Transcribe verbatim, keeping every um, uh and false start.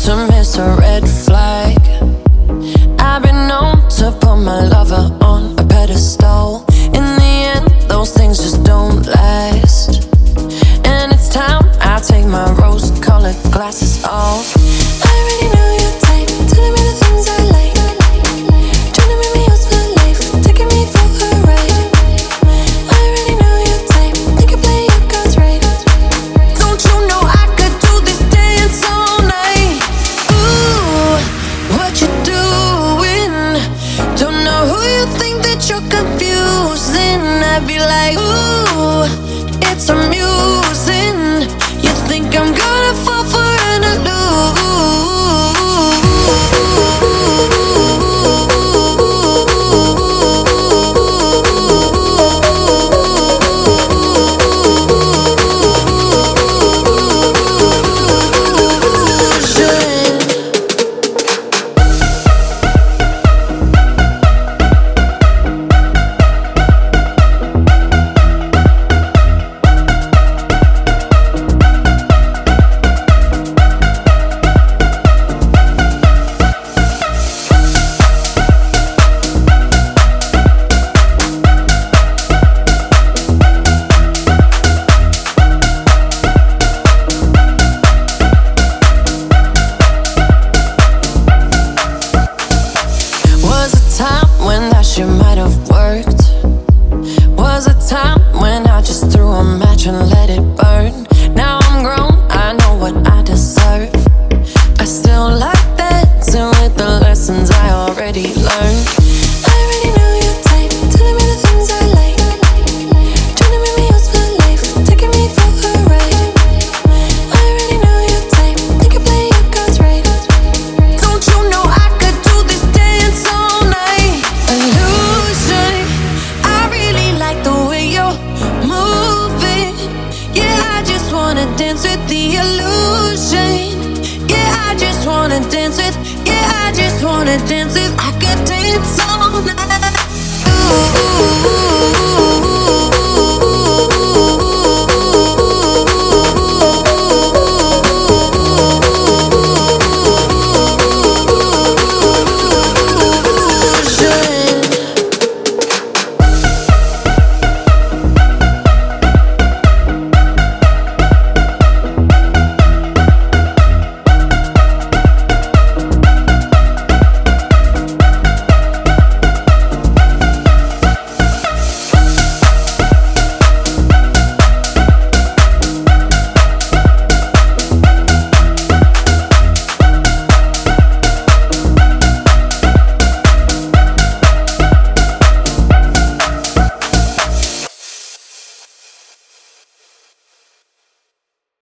to miss a red flag. I've been known to put my lover on a pedestal. In the end, those things just don't last. And it's time I take my rose-colored glasses off. I already know your type, telling me the things I like, trying to make me yours for life, taking me for a ride. I already know your type, you can play your cards right. Don't you know I could do this dance all night? Ooh, what you doing? Don't know who you think that you're confusing. I'd be like, ooh, it's amusing. You think I'm gonna fall for an shit might have worked. Was a time when I just threw a match and let it burn. Now I'm grown, I know what I deserve. I still like dancing with the lessons I already learned. I already know your type, telling me the things I like, trying to make me yours for life, taking me for a ride. I already know your type, you can play your cards right. Don't you know I could do this dance all night? Illusion, I really like the way you're moving. Yeah, I just wanna dance with the illusion. Yeah, I just wanna dance with, yeah, I just wanna dance with, I could dance all night.